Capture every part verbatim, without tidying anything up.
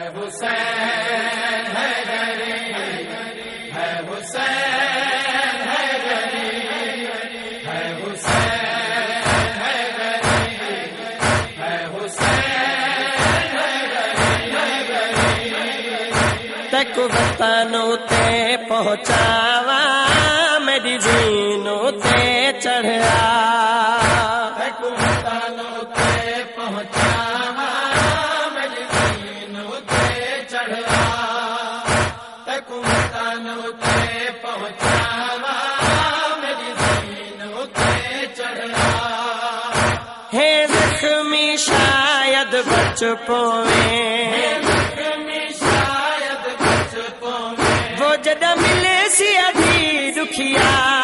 حسین ہے غریب ہے حسین ہے غریب ہے حسین ہے غریب ہے حسین ہے غریب تک وطنوں تے پہنچاوا میری زینوں تے چڑھا تک وطنوں تے پہنچاوا میری زینوں تے چڑھا تک وطنوں تے پہنچاوا میری زینوں تے چڑھا ہے زخمی شاید بچ پویں وہ جدہ ملے سی ادھی دکھیا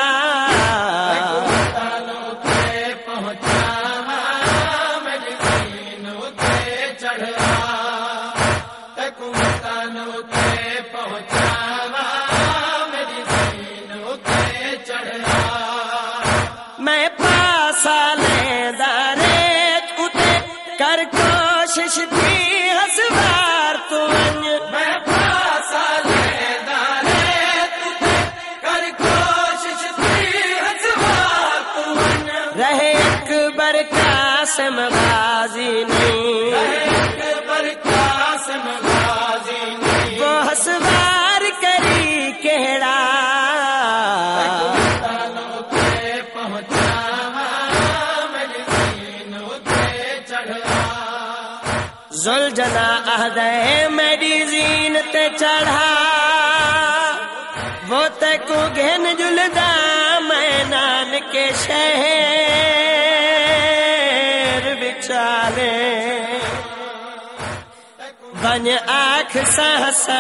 پہنچاوا میری زینوں تے چڑھا تک وطنوں تے پہنچاوا میری زینوں تے چڑھا میں پاسا لیندہ ریت اتے کر کوشش تھی ہسوار تو انج میں پاسا لیندہ ریت اتے کر کوشش تھی ہسوار تو انج رہے اکبر قاسم غازی نہیں اکبر قاسم غازی نہیں وہ ہسوار کری کہڑا وطنوں تے پہنچاوا میری زینوں تے چڑھا زلجنا عہدے میری زین تے چڑھا وہ تے کو گھن جلدا میں نان کے شہر بچالے بن آنکھ سہسان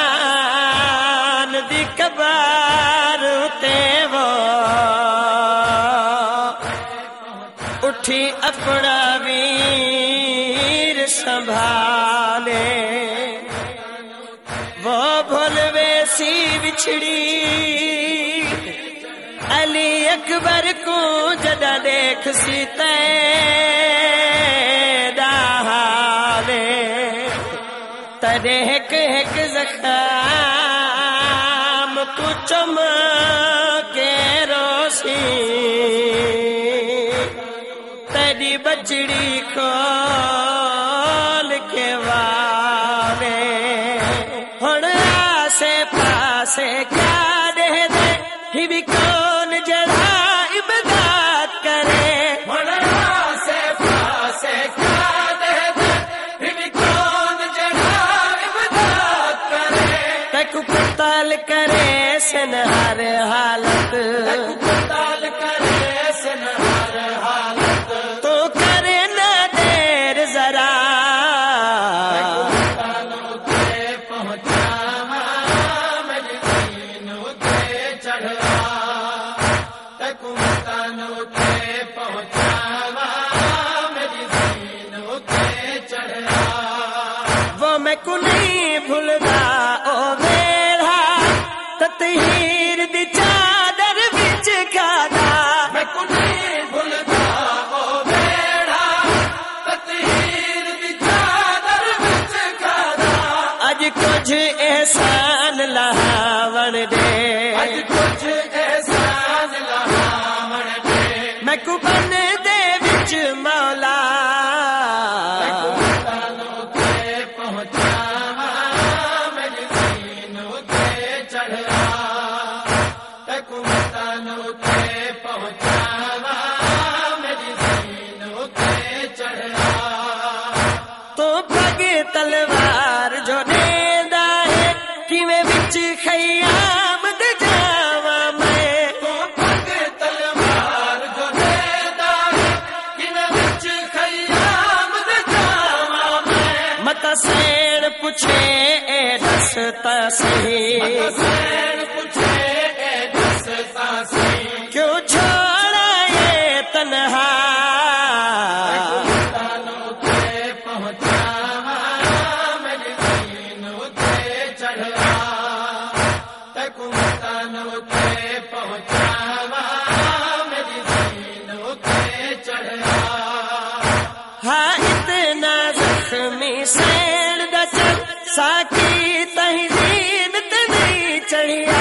دی کبار تے وہ اٹھی اپنا ویر سنبھالے وہ بھولوے سی بچھڑی علی اکبر کو جدا دیکھ سی تیدا حالے ترے ایک ایک زخام کو چمکے روشی تیری بچڑی کھول کے والے ہن آسے پاسے کیا دے دے ہی بھی کون جڑا عبادت کرے ہن آسے پاسے کیا دے دے ہی بھی کون جڑا عبادت کرے تک قتل کرے سن ہر حالت قتل کرے سن ہر حالت تو کرے نہ دیر ذرا وطنوں تے پہنچاوا میری زینوں تے چڑھا تک وطنوں تے پہنچاوا میری زینوں تے چڑھا وہ میں کو نہیں بھولدا او میرا تطہیر دی چادر وچ کھادا میں کو نہیں بھولدا او بیڑا تطہیر دی چادر وچ کھادا اج کچھ احسان لہاون دے اج کچھ احسان لہاون دے میں کو بن دے وچ مولا وطنوں تے پہنچاوا میری زینوں تے چڑھا تک وطنوں تے پہنچاوا میری زینوں تے چڑھا تو پگ تلوار جو دیندا ہے کیویں وچ خیام دے جاواں میں تو پگ تلوار جو دیدا ہے کنے وچ خیام دے جاواں میں متا سین پوچھے اے دستا صحیح حسین پوچھے اے دستا سی کیوں چھوڑا یہ تنہا وطنوں تے پہنچاوا میری زینوں تے چڑھا تک وطنوں تے پہنچاوا میری زینوں تے چڑھا ہاں اتنا زخمی سین دا چل ساکی تہذین تے نہیں چڑھیا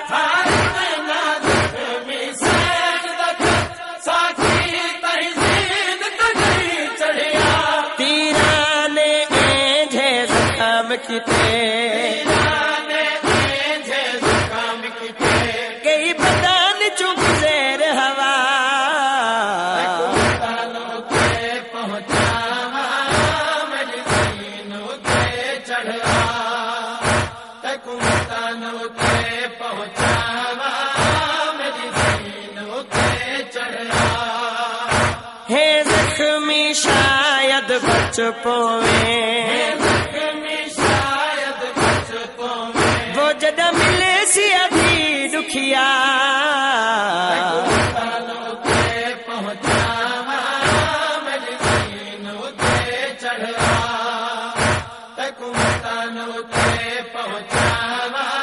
تیران اینجھے زخم کیتے کئی بدن چوک زیر ہوا ہے زخمی شاید بچ پویں وہ جدہ ملے سی ابھی دکھیا پہنچا